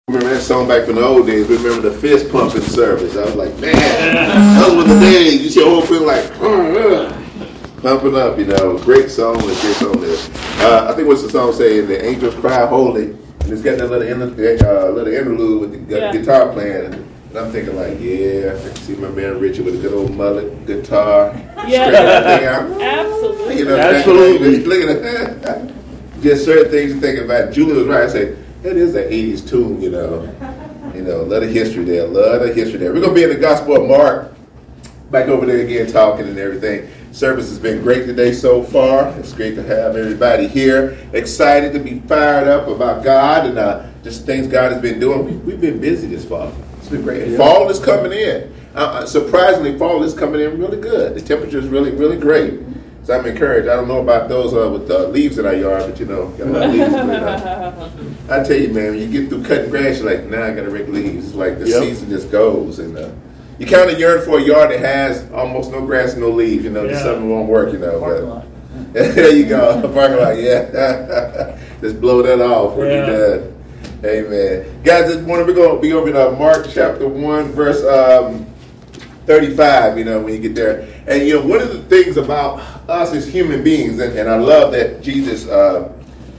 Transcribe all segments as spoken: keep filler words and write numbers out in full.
Remember that song back from the old days. Remember the fist pumping service. I was like, man, those were the days. You see a whole thing like uh, pumping up, you know. Great song, a great song there. Uh, I think what's the song saying? The angels cry holy. And it's got that little, inter- uh, little interlude with the uh, yeah. guitar playing. And I'm thinking like, yeah, I can see my man Richard with a good old mullet guitar. Yeah, absolutely. You know, absolutely. Look at that. Just certain things to think about. Julie was right. I say, that is an eighties tune, you know. You know, a lot of history there, a lot of history there. We're going to be in the Gospel of Mark, back over there again talking and everything. Service has been great today so far. It's great to have everybody here. Excited to be fired up about God and uh, just things God has been doing. We, we've been busy this fall. It's been great. Yeah. Fall is coming in. Uh, surprisingly, fall is coming in really good. The temperature is really, really great. So I'm encouraged. I don't know about those uh, with uh, leaves in our yard, but you know, got a lot of leaves. But, uh, I tell you, man, when you get through cutting grass, you're like, nah, I got to rake leaves. It's like the yep. season just goes. And uh, you kind of yearn for a yard that has almost no grass and no leaves. You know, yeah. just something won't work, you know. Parking lot. There you go. Parking lot, yeah. Just blow that off when yeah. you're done. Amen. Guys, this morning we're going to be over in uh, Mark chapter one, verse um, thirty-five, you know, when you get there. And, you know, one of the things about us as human beings, and, and I love that Jesus, uh,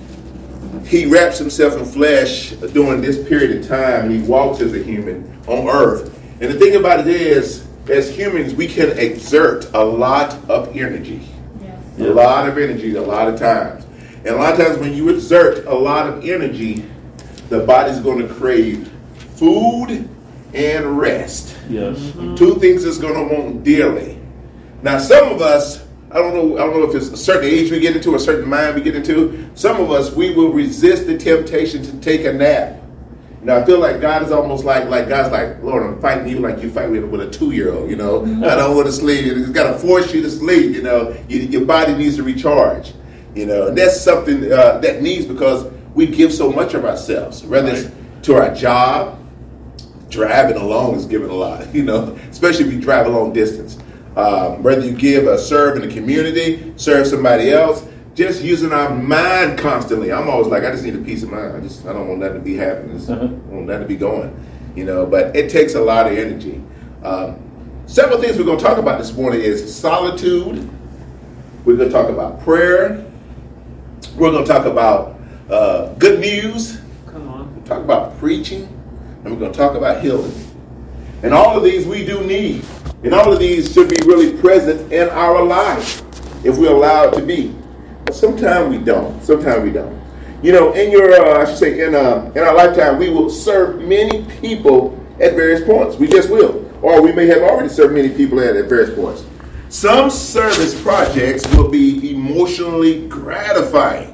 he wraps himself in flesh during this period of time, and he walks as a human on earth. And the thing about it is, as humans, we can exert a lot of energy. Yes. A lot of energy, a lot of times. And a lot of times when you exert a lot of energy, the body's going to crave food and rest. Yes. Mm-hmm. Two things it's going to want dearly. Now, some of us, I don't know, I don't know if it's a certain age we get into, a certain mind we get into. Some of us, we will resist the temptation to take a nap. Now, I feel like God is almost like, like God's like, Lord, I'm fighting you like you fight with, with a two-year-old, you know. I don't want to sleep. He's got to force you to sleep, you know. You, your body needs to recharge, you know. And that's something uh, that needs because we give so much of ourselves, whether it's to our job. Driving alone is giving a lot, you know, especially if you drive a long distance. Um, whether you give a serve in the community, serve somebody else, just using our mind constantly. I'm always like, I just need a peace of mind. I just, I don't want that to be happening. I just uh-huh. want that to be going, you know, but it takes a lot of energy. Um, several things we're going to talk about this morning is solitude. We're going to talk about prayer. We're going to talk about uh, good news. Come on. We'll talk about preaching. And we're going to talk about healing. And all of these we do need. And all of these should be really present in our lives if we allow it to be. But sometimes we don't. Sometimes we don't. You know, in your, uh, I should say, in uh, in our lifetime, we will serve many people at various points. We just will. Or we may have already served many people at, at various points. Some service projects will be emotionally gratifying.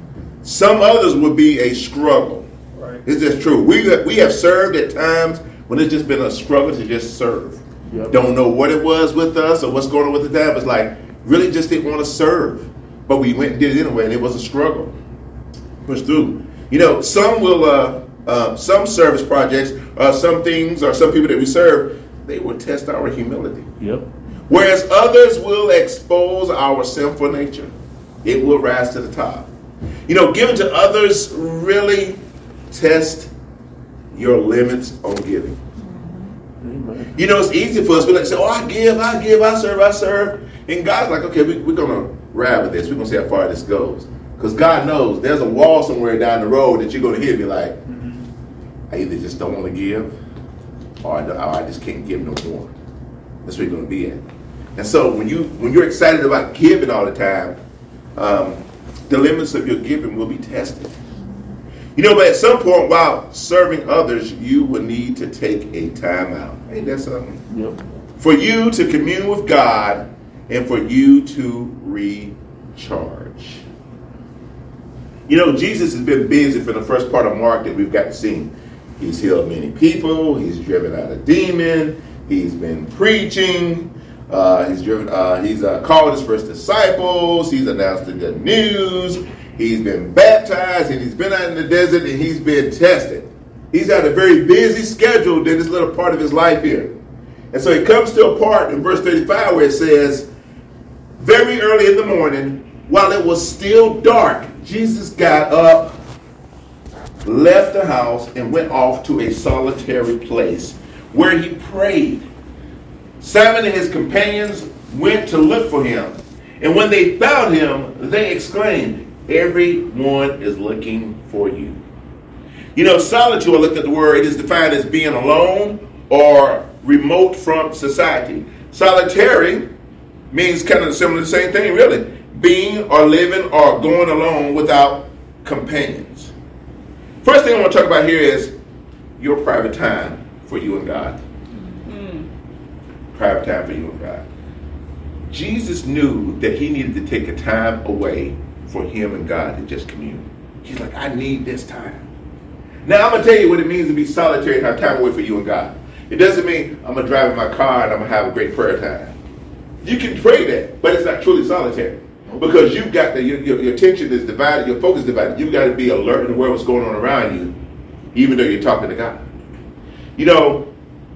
Some others will be a struggle. It's just true. We we have served at times when it's just been a struggle to just serve. Yep. Don't know what it was with us or what's going on with the time. It's like really just didn't want to serve, but we went and did it anyway, and it was a struggle. Push through. You know, some will. Uh, uh, some service projects, uh, some things, or some people that we serve, they will test our humility. Yep. Whereas others will expose our sinful nature. It will rise to the top. You know, giving to others really test your limits on giving. Amen. You know, it's easy for us. We like to say, oh, I give, I give, I serve, I serve. And God's like, okay, we, we're going to ride with this. We're going to see how far this goes. Because God knows there's a wall somewhere down the road that you're going to hit and be like, mm-hmm. I either just don't want to give or I, or I just can't give no more. That's where you're going to be at. And so when, you, when you're excited about giving all the time, um, the limits of your giving will be tested. You know, but at some point while serving others, you will need to take a time out. Ain't that something? Yep. For you to commune with God and for you to recharge. You know, Jesus has been busy for the first part of Mark that we've got to see. He's healed many people. He's driven out a demon. He's been preaching. Uh, he's driven. Uh, he's uh, called his first disciples. He's announced the good news. He's been baptized, and he's been out in the desert, and he's been tested. He's had a very busy schedule in this little part of his life here. And so he comes to a part in verse thirty-five where it says, very early in the morning, while it was still dark, Jesus got up left the house and went off to a solitary place where he prayed. Simon and his companions went to look for him. And when they found him, they exclaimed, "Everyone is looking for you." You know, solitude, I looked at the word, it is defined as being alone or remote from society. Solitary means kind of similar to the same thing, really. Being or living or going alone without companions. First thing I want to talk about here is your private time for you and God. Mm-hmm. Private time for you and God. Jesus knew that he needed to take a time away for him and God to just commune. He's like, I need this time. Now, I'm going to tell you what it means to be solitary and have time away for you and God. It doesn't mean I'm going to drive in my car and I'm going to have a great prayer time. You can pray that, but it's not truly solitary. Because you've got the, your, your, your attention is divided, your focus is divided. You've got to be alert and aware of what's going on around you, even though you're talking to God. You know,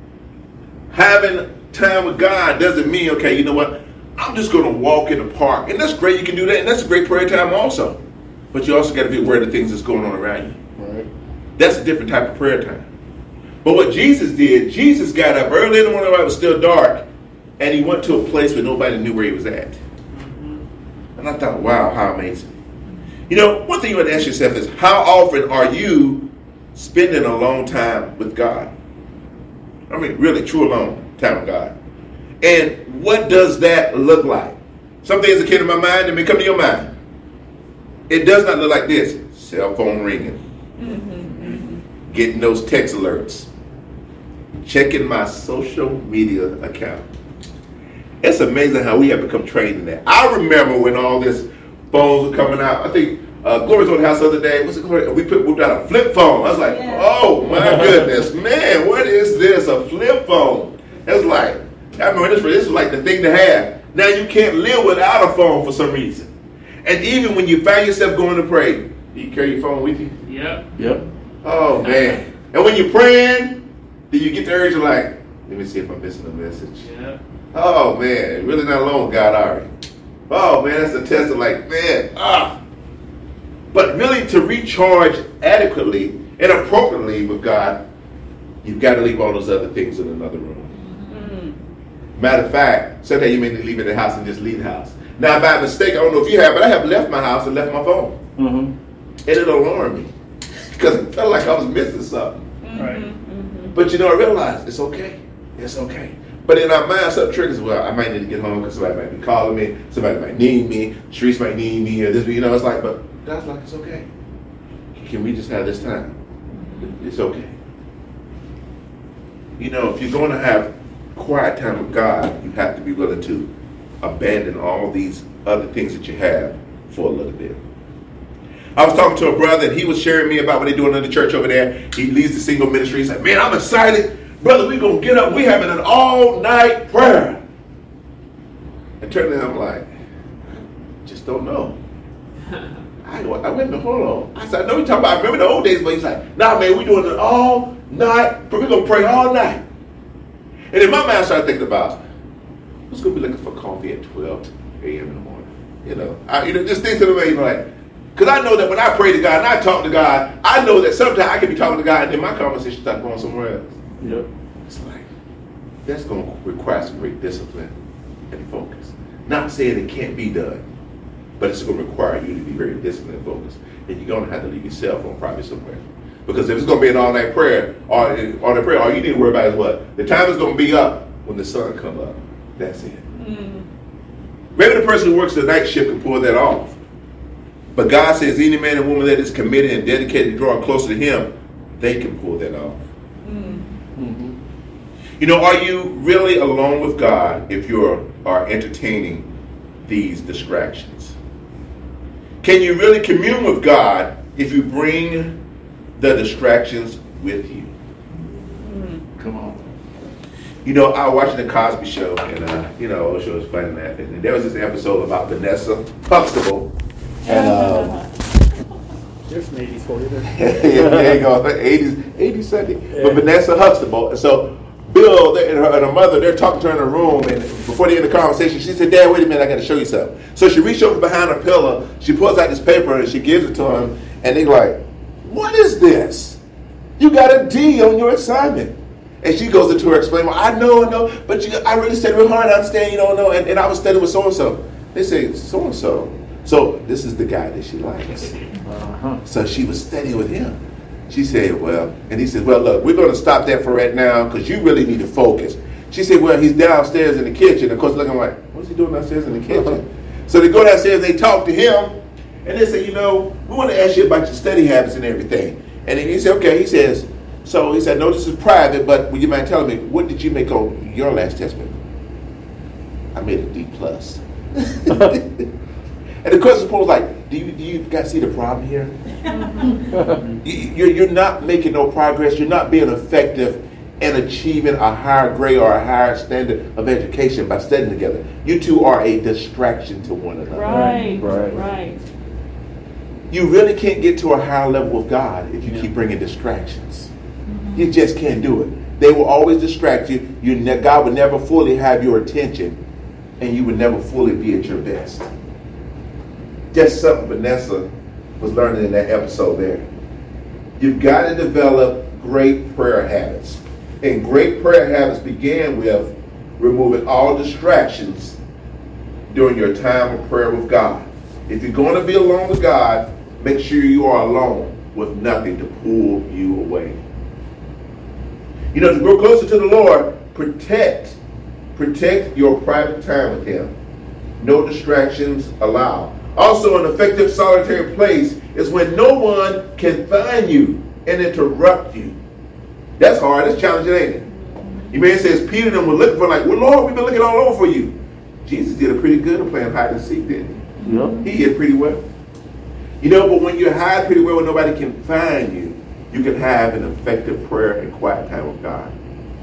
having time with God doesn't mean, okay, you know what, I'm just going to walk in the park. And that's great, you can do that, and that's a great prayer time also. But you also got to be aware of the things that's going on around you. Right. That's a different type of prayer time. But what Jesus did, Jesus got up early in the morning while it was still dark, and he went to a place where nobody knew where he was at. And I thought, wow, how amazing. You know, one thing you want to ask yourself is, how often are you spending a long time with God? I mean, really, true alone time with God. And what does that look like? Some things that came to my mind and may come to your mind. It does not look like this. Cell phone ringing. Mm-hmm. Getting those text alerts. Checking my social media account. It's amazing how we have become trained in that. I remember when all this phones were coming out. I think uh, Glory's on the house the other day. What's it called? We put, moved out a flip phone. I was like, yeah. Oh my goodness, man, what is this? A flip phone? It's like, I remember this, this was like the thing to have. Now you can't live without a phone for some reason. And even when you find yourself going to pray, do you carry your phone with you? Yep. Yep. Oh man. And when you're praying, do you get the urge of like, let me see if I'm missing a message. Yeah. Oh man, really not alone with God, are you? Oh man, that's a test of like, man, ah. But really to recharge adequately and appropriately with God, you've got to leave all those other things in another room. Mm-hmm. Matter of fact, sometimes you may leave it in the house and just leave the house. Now by mistake, I don't know if you have, but I have left my house and left my phone. Mm-hmm. And it alarmed me because it felt like I was missing something. Mm-hmm. Right. Mm-hmm. But you know, I realized it's okay. It's okay. But in our mind, something triggers, well, I might need to get home because somebody might be calling me, somebody might need me, Sharice might need me, or this, you know, it's like, but God's like, it's okay. Can we just have this time? It's okay. You know, if you're going to have quiet time with God, you have to be willing to abandon all these other things that you have for a little bit. I was talking to a brother, and he was sharing me about what they're doing in the church over there. He leads the single ministry. He's like, man, I'm excited. Brother, we're going to get up. We're having an all-night prayer. And turning to him like, just don't know. I, I went, hold on. I said, I know you're talking about, I remember the old days, but he's like, nah, man, we're doing it all night. We're going to pray all night. And in my mind, I started thinking about, who's going to be looking for coffee at twelve a.m. in the morning? You know, I, you know, just think to the way, you know, like, because I know that when I pray to God and I talk to God, I know that sometimes I can be talking to God and then my conversation starts going somewhere else. Yep. It's like, that's going to require some great discipline and focus. Not saying it can't be done, but it's going to require you to be very disciplined and focused. And you're going to have to leave your cell phone probably somewhere. Because if it's going to be an all-night prayer, or all night prayer, all you need to worry about is what? The time is going to be up when the sun comes up. That's it. Mm. Maybe the person who works the night shift can pull that off. But God says any man and woman that is committed and dedicated to drawing closer to Him, they can pull that off. Mm. Mm-hmm. You know, are you really alone with God if you are, are entertaining these distractions? Can you really commune with God if you bring the distractions with you? Mm. Come on. You know, I was watching the Cosby Show, and uh, you know, the show was funny and that. And there was this episode about Vanessa Huxtable. And um, there's some eighties for you there. Yeah, there you go. eighties, eighties Sunday. Yeah. But Vanessa Huxtable. And so Bill and her, and her mother, they're talking to her in the room, and before they end the conversation, she said, Dad, wait a minute, I got to show you something. So she reached over behind her pillow, she pulls out this paper, and she gives it to him, and they like, what is this? You got a D on your assignment. And she goes into her explain, well, I know, I know, but you, I really studied real hard. I understand you don't know. And, and I was studying with so-and-so. They say, so-and-so. So this is the guy that she likes. Uh-huh. So she was studying with him. She said, well, and he said, well, look, we're going to stop that for right now because you really need to focus. She said, well, he's downstairs in the kitchen. Of course, looking like, what's he doing downstairs in the kitchen? So they go downstairs, they talk to him, and they say, you know, we want to ask you about your study habits and everything. And he said, okay. He says, so he said, no, this is private, but would you mind telling me, what did you make on your last test paper? I made a D plus. And the question was like, do you, do you guys see the problem here? you, you're, you're not making no progress. You're not being effective in achieving a higher grade or a higher standard of education by studying together. You two are a distraction to one another. Right, right, right. You really can't get to a higher level of God if you yeah. keep bringing distractions. You just can't do it. They will always distract you. You ne- God will never fully have your attention, and you will never fully be at your best. Just something Vanessa was learning in that episode there. You've got to develop great prayer habits. And great prayer habits begin with removing all distractions during your time of prayer with God. If you're going to be alone with God, make sure you are alone with nothing to pull you away. You know, to grow closer to the Lord, protect, protect your private time with Him. No distractions allowed. Also, an effective solitary place is when no one can find you and interrupt you. That's hard. That's challenging, ain't it? You may say, as Peter and them were looking for, like, well, Lord, we've been looking all over for you. Jesus did a pretty good at playing hide and seek, didn't he? Yep. He did pretty well. You know, but when you hide pretty well when nobody can find you, you can have an effective prayer and quiet time with God.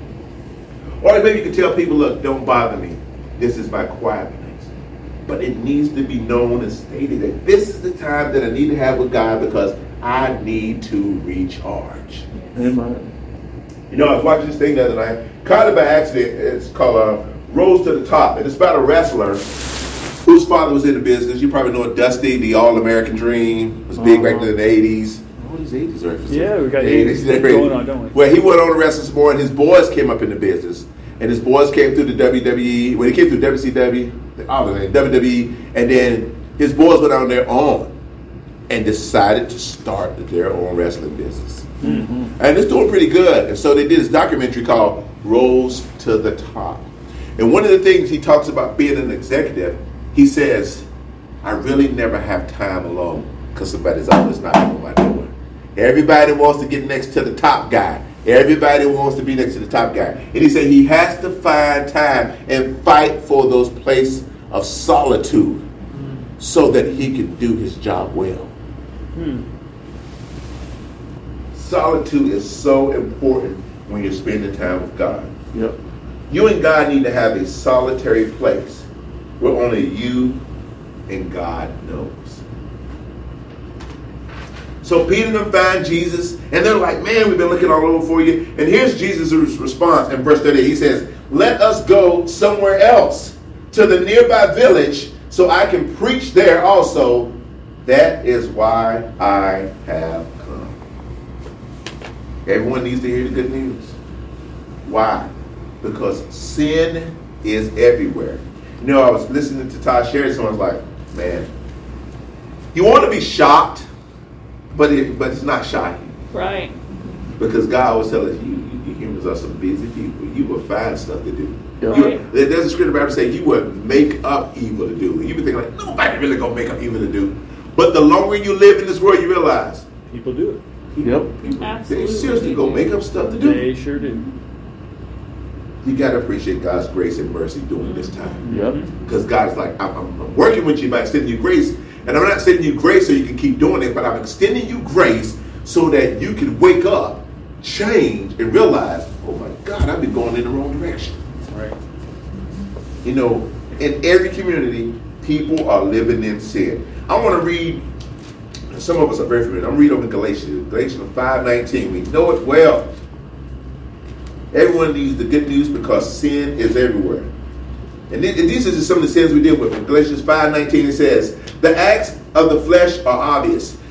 Or maybe you can tell people, look, don't bother me. This is my quiet place. But it needs to be known and stated that this is the time that I need to have with God because I need to recharge. Amen. You know, I was watching this thing the other night, kind of by accident. It's called uh, Rose to the Top. And it's about a wrestler whose father was in the business. You probably know Dusty, the All-American Dream. It was big uh-huh. back in the eighties. All these eighties references. Yeah, we got the eighties going on, don't we? Well, he went on to wrestle some more, and his boys came up in the business. And his boys came through the W W E. When he came through W C W, W W E, and then his boys went on their own and decided to start their own wrestling business. Mm-hmm. And it's doing pretty good. And so they did this documentary called Rose to the Top. And one of the things he talks about being an executive, he says, I really never have time alone because somebody's always knocking on my door. Everybody wants to get next to the top guy. Everybody wants to be next to the top guy. And he said he has to find time and fight for those places of solitude so that he can do his job well. Hmm. Solitude is so important when you're spending time with God. Yep. You and God need to have a solitary place where only you and God knows. So Peter and them find Jesus, and they're like, man, we've been looking all over for you. And here's Jesus' response in verse thirty. He says, let us go somewhere else to the nearby village so I can preach there also. That is why I have come. Everyone needs to hear the good news. Why? Because sin is everywhere. You know, I was listening to Todd Sheridan, so I was like, man, you want to be shocked, but it, but it's not shocking. Right. Because God always tells us, you, you, you humans are some busy people. You will find stuff to do. Yeah. You, there's a scripture Bible saying you would make up evil to do. You would think like, nobody really gonna make up evil to do. But the longer you live in this world, you realize people do it. People, yep. people Absolutely. they seriously go make up stuff to do. They sure do. You got to appreciate God's grace and mercy during this time. Yep. Because God's like, I'm, I'm working with you by extending you grace. And I'm not extending you grace so you can keep doing it, but I'm extending you grace so that you can wake up, change, and realize, oh my God, I've been going in the wrong direction. Right. You know, in every community, people are living in sin. I want to read, some of us are very familiar. I'm reading over Galatians, Galatians five nineteen. We know it well. Everyone needs the good news because sin is everywhere. And these are some of the sins we deal with. In Galatians five nineteen, it says, the acts of the flesh are obvious.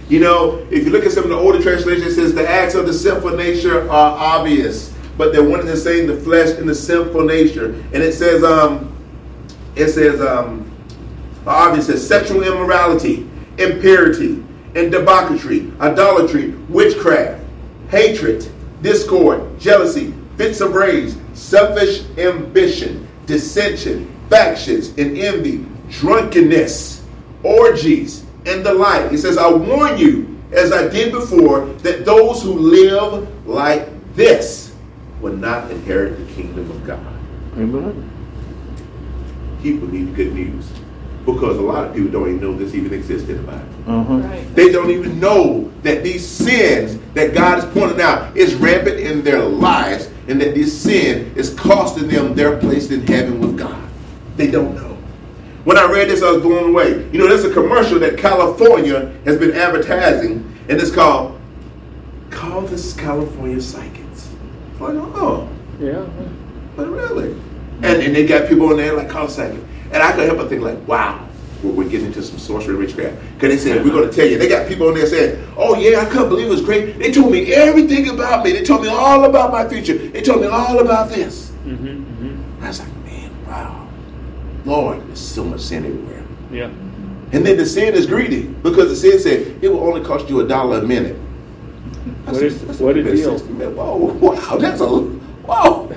You know, if you look at some of the older translations, it says the acts of the sinful nature are obvious, but they're one and the same, the flesh and the sinful nature. And it says, um, it says, um, obvious, it says sexual immorality, impurity, and debauchery, idolatry, witchcraft, hatred, discord, jealousy, fits of rage, selfish ambition, dissension, factions, and envy, drunkenness, orgies, and the like. It says, I warn you, as I did before, that those who live like this will not inherit the kingdom of God. Amen. People need good news, because a lot of people don't even know this even exists in the Bible. Uh-huh. Right. They don't even know that these sins that God is pointing out is rampant in their lives, and that this sin is costing them their place in heaven with God. They don't know. When I read this, I was blown away. You know, there's a commercial that California has been advertising, and it's called, Call This California Psychics. I'm like, oh, Yeah. but really? And, and they got people in there like, call psychic. And I couldn't help but think like, wow, we're, we're getting into some sorcery and witchcraft. Because they said, we're going to tell you. They got people in there saying, oh yeah, I couldn't believe it was great. They told me everything about me. They told me all about my future. They told me all about this. Mm-hmm. Mm-hmm. I was like, man, wow. Lord, there's so much sin everywhere. Yeah. And then the sin is greedy, because the sin said it will only cost you a dollar a minute. I What said, is- that's what a a deal. sixty minute. Whoa, wow, that's a, whoa.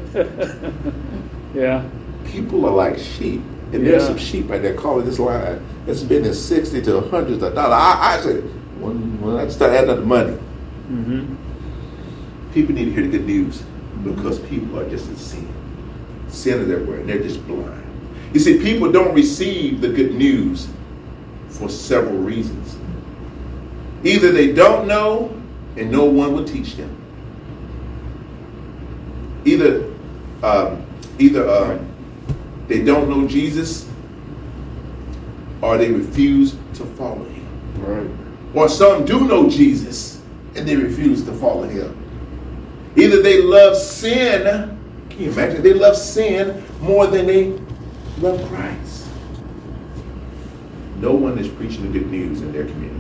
Yeah. People are like sheep. And there's Yeah. some sheep right there calling this line. It's spending sixty to hundreds of dollars. I, I said, when, when I start adding up the money, Mm-hmm. people need to hear the good news, because people are just in sin. Sin is everywhere, and they're just blind. You see, people don't receive the good news for several reasons. Either they don't know, and no one will teach them. Either, um, either um, they don't know Jesus, or they refuse to follow him. Right. Or some do know Jesus, and they refuse to follow him. Either they love sin, can you imagine? They love sin more than they love Christ. No one is preaching the good news in their community.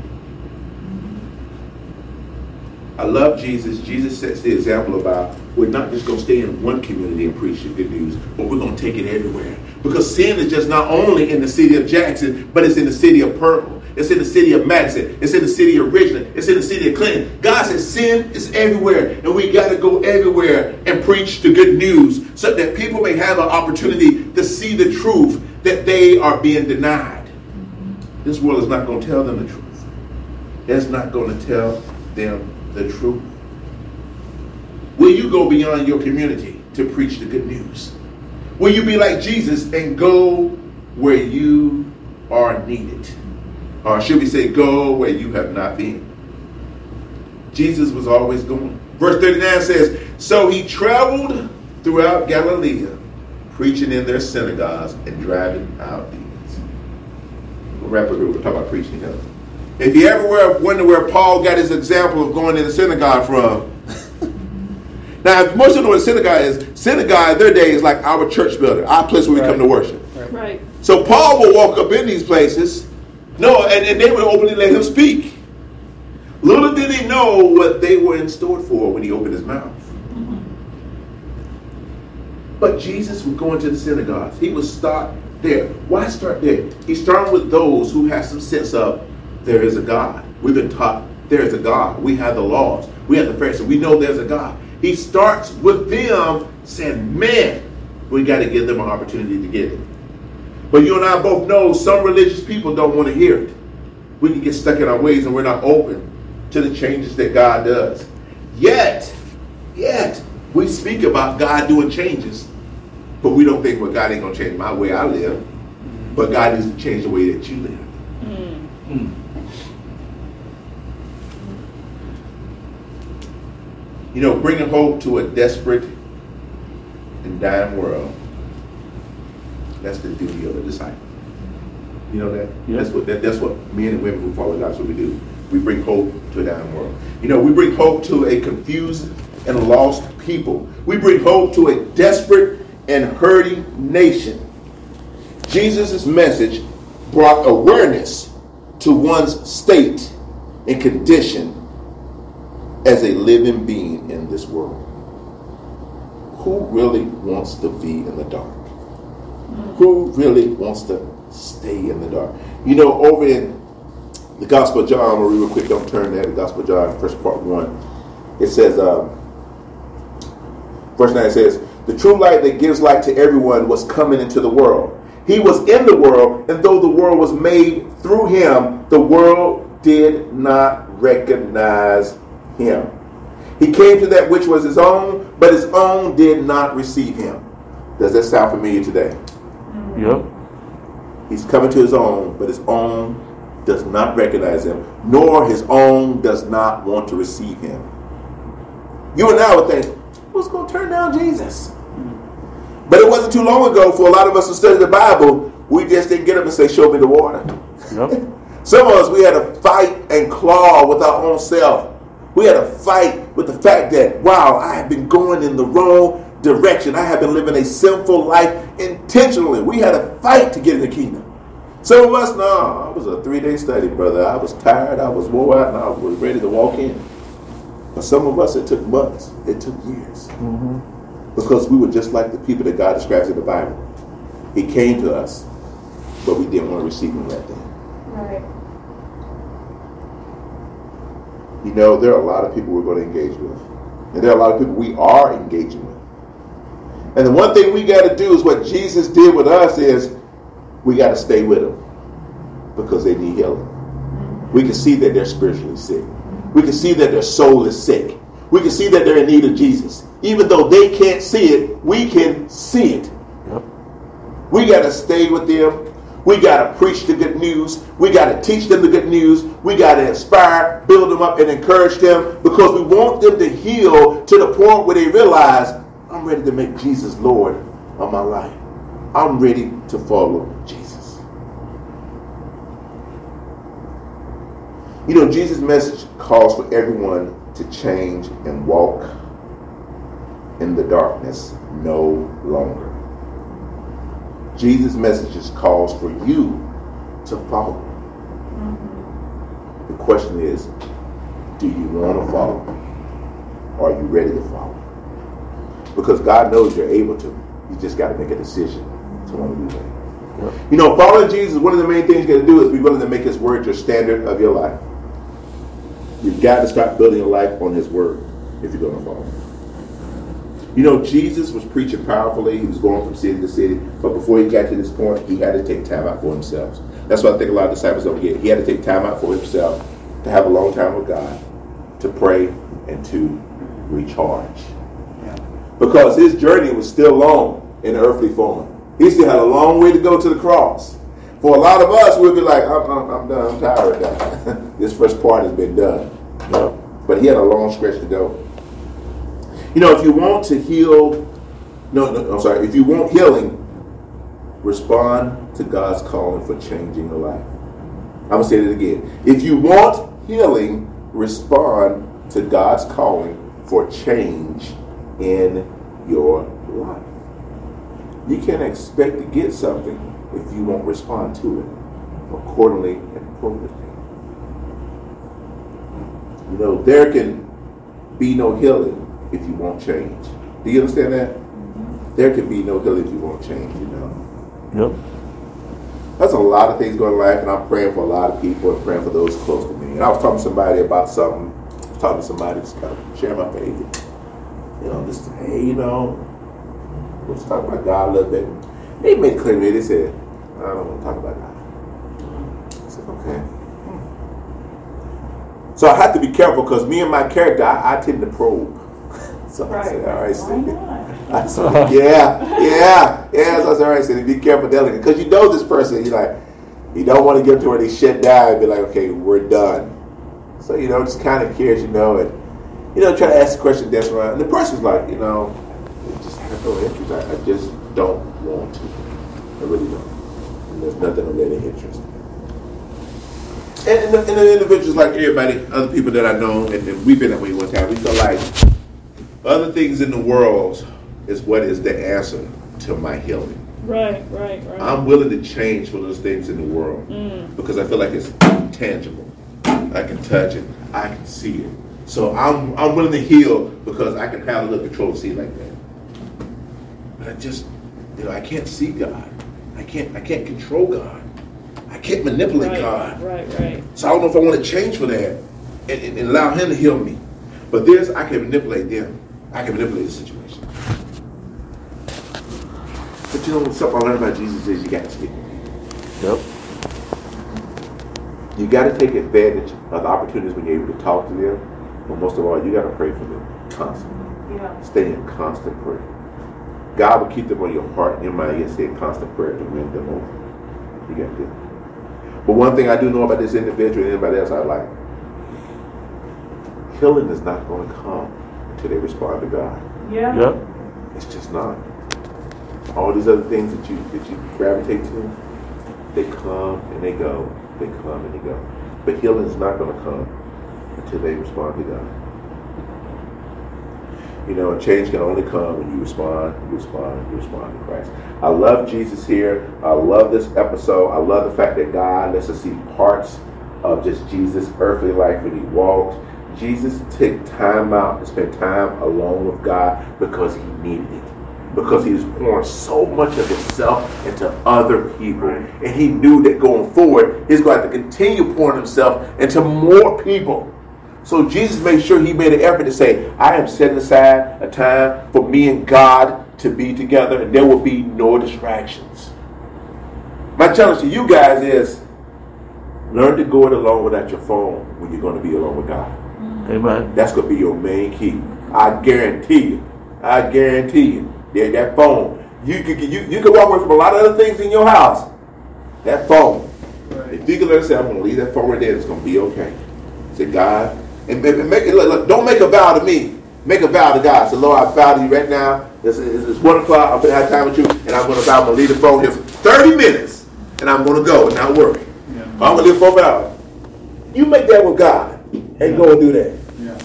I love Jesus. Jesus sets the example about we're not just going to stay in one community and preach the good news, but we're going to take it everywhere. Because sin is just not only in the city of Jackson, but it's in the city of Purple. It's in the city of Madison. It's in the city of Richland. It's in the city of Clinton. God says sin is everywhere, and we got to go everywhere and preach the good news so that people may have an opportunity to see the truth that they are being denied. This world is not going to tell them the truth. It's not going to tell them the truth. Will you go beyond your community to preach the good news? Will you be like Jesus and go where you are needed? Or should we say, go where you have not been? Jesus was always going. Verse thirty-nine says, so he traveled throughout Galilee, preaching in their synagogues and driving out demons. We'll wrap it here. We'll talk about preaching together. If you ever wonder where Paul got his example of going in the synagogue from, now, if most of you know what a synagogue is, synagogue in their day is like our church building, our place where we Right. come to worship. Right. So Paul would walk up in these places, no, and, and they would openly let him speak. Little did he know what they were in store for when he opened his mouth. But Jesus would go into the synagogues. He would start there. Why start there? He started with those who have some sense of there is a God. We've been taught there is a God. We have the laws. We have the Pharisees. We know there's a God. He starts with them saying, man, we got to give them an opportunity to get it. But you and I both know some religious people don't want to hear it. We can get stuck in our ways and we're not open to the changes that God does. Yet, yet, we speak about God doing changes, but we don't think, well, God ain't going to change my way I live, but God needs to change the way that you live. Mm. Hmm. You know, bringing hope to a desperate and dying world, that's the duty of a disciple. You know that? Yeah. That's what that, that's what men and women who follow God, that's what we do. We bring hope to a dying world. You know, we bring hope to a confused and lost people. We bring hope to a desperate and hurting nation. Jesus' message brought awareness to one's state and condition as a living being in this world. Who really wants to be in the dark? Who really wants to stay in the dark? You know, over in the Gospel of John, I'm going to read real quick, don't turn there, the Gospel of John, first part one. It says, um, verse nine says, the true light that gives light to everyone was coming into the world. He was in the world, and though the world was made through him, the world did not recognize him. He came to that which was his own, but his own did not receive him. Does that sound familiar today? Yep. He's coming to his own, but his own does not recognize him, nor his own does not want to receive him. You and I would think, who's going to turn down Jesus? But it wasn't too long ago for a lot of us who study the Bible, we just didn't get up and say, show me the water. Yep. Some of us, we had to fight and claw with our own self. We had to fight with the fact that, wow, I have been going in the wrong direction. I have been living a sinful life intentionally. We had to fight to get in the kingdom. Some of us, no, it was a three-day study, brother. I was tired, I was wore out, and I was ready to walk in. But some of us, it took months. It took years. Mm-hmm. Because we were just like the people that God describes in the Bible. He came to us, but we didn't want to receive him that day. Right. You know, there are a lot of people we're going to engage with. And there are a lot of people we are engaging with. And the one thing we got to do is what Jesus did with us is we got to stay with them because they need healing. We can see that they're spiritually sick. We can see that their soul is sick. We can see that they're in need of Jesus. Even though they can't see it, we can see it. Yep. We got to stay with them. We got to preach the good news. We got to teach them the good news. We got to inspire, build them up, and encourage them because we want them to heal to the point where they realize, I'm ready to make Jesus Lord of my life. I'm ready to follow Jesus. You know, Jesus' message calls for everyone to change and walk in the darkness no longer. Jesus' message calls for you to follow. Mm-hmm. The question is, do you want to follow? Or are you ready to follow? Because God knows you're able to. You just got to make a decision to want to do that. Yep. You know, following Jesus, one of the main things you got to do is be willing to make his word your standard of your life. You've got to start building your life on his word if you're going to follow. You know, Jesus was preaching powerfully. He was going from city to city. But before he got to this point, he had to take time out for himself. That's what I think a lot of disciples don't get. He had to take time out for himself to have a long time with God, to pray, and to recharge. Yeah. Because his journey was still long in earthly form. He still had a long way to go to the cross. For a lot of us, we'll be like, I'm, I'm, I'm done. I'm tired of that. This first part has been done. Yeah. But he had a long stretch to go. You know, if you want to heal, no, no, I'm sorry, if you want healing, respond to God's calling for changing your life. I'm going to say that again. If you want healing, respond to God's calling for change in your life. You can't expect to get something if you won't respond to it accordingly and appropriately. You know, there can be no healing if you won't change. Do you understand that? Mm-hmm. There can be no healing if you won't change, you know. Yep. There's a lot of things going on in life, and I'm praying for a lot of people and praying for those close to me. And I was talking to somebody about something, I was talking to somebody just kind of share my faith. You know, just, hey, you know, let's talk about God a little bit. They made it clear to me, they said, I don't want to talk about God. I said, okay. So I have to be careful because me and my character, I, I tend to probe. So right. I said, all right, Cindy. I said, yeah, yeah, yeah. So I said, all right, Cindy, be careful, delicate. Because you know this person, you're like, you don't want to get to where they shut down and be like, okay, we're done. So, you know, just kind of curious, you know, and, you know, try to ask the question that's right. And the person's like, you know, I just have no interest. I, I just don't want to. I really don't. And there's nothing of any interest. And, and, the, and the individuals like everybody, other people that I know, and, and we've been that way one time, we feel like other things in the world is what is the answer to my healing. Right, right, right. I'm willing to change for those things in the world mm. because I feel like it's tangible. I can touch it, I can see it. So I'm I'm willing to heal because I can have a little control to see like that. But I just, you know, I can't see God. I can't I can't control God. I can't manipulate Right, God. right, right. So I don't know if I want to change for that and, and, and allow Him to heal me. But this, I can manipulate them. I can manipulate the situation. But you know, something I learned about Jesus is you got to speak. Yep. You got to take advantage of the opportunities when you're able to talk to them. But most of all, you got to pray for them constantly. Yeah. Stay in constant prayer. God will keep them on your heart and your mind. You stay in constant prayer to win them over. You got to do it. But one thing I do know about this individual and anybody else I like, healing is not going to come until they respond to God. Yeah. Yep. It's just not. All these other things that you that you gravitate to, they come and they go. They come and they go. But healing is not going to come until they respond to God. You know, change can only come when you respond, you respond, you respond to Christ. I love Jesus here. I love this episode. I love the fact that God lets us see parts of just Jesus' earthly life when he walked. Jesus took time out to spend time alone with God because he needed it. Because he was pouring so much of himself into other people. And he knew that going forward, he's going to have to continue pouring himself into more people. So Jesus made sure he made an effort to say, I am setting aside a time for me and God to be together, and there will be no distractions. My challenge to you guys is, learn to go it alone without your phone when you're going to be alone with God. Amen. That's going to be your main key. I guarantee you. I guarantee you. That, that phone. You can you, you can walk away from a lot of other things in your house. That phone. Right. If you can let us say, I'm going to leave that phone right there, it's going to be okay. Say, God, and, and make it, look, look, don't make a vow to me. Make a vow to God. Say, Lord, I vow to you right now. It's, it's, it's one o'clock. I'm going to have time with you, and I'm going to vow. I'm going to leave the phone here for thirty minutes, and I'm going to go and not worry. Yeah. I'm going to live for hours. You make that with God, and yeah. go and do that.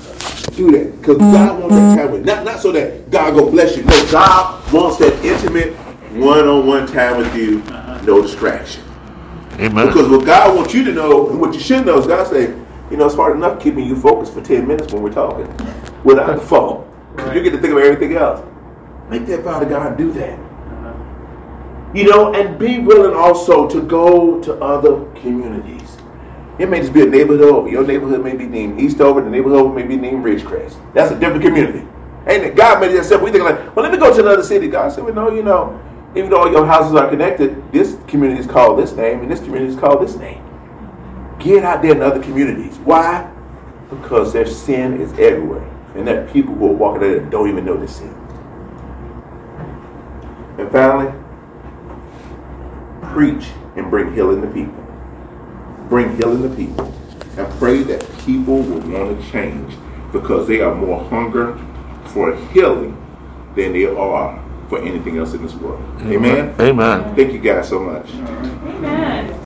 Do that, because God wants that time with you. Not, not so that God go bless you. No, God wants that intimate one-on-one time with you. No distraction. Amen. Because what God wants you to know, and what you should know, is God say, you know, it's hard enough keeping you focused for ten minutes when we're talking without the phone. Right. You get to think of everything else. Make that vow to God and do that. Uh-huh. You know, and be willing also to go to other communities. It may just be a neighborhood over. Your neighborhood may be named Eastover. The neighborhood may be named Ridgecrest. That's a different community. Ain't it? God made it simple. We think like, well, let me go to another city. God said, well, no, you know, even though all your houses are connected, this community is called this name, and this community is called this name. Get out there in other communities. Why? Because their sin is everywhere. And there are people who are walking there that don't even know their sin. And finally, preach and bring healing to people. Bring healing to people, and pray that people will want to change because they are more hunger for healing than they are for anything else in this world. Amen? Amen. Thank you guys so much. Amen.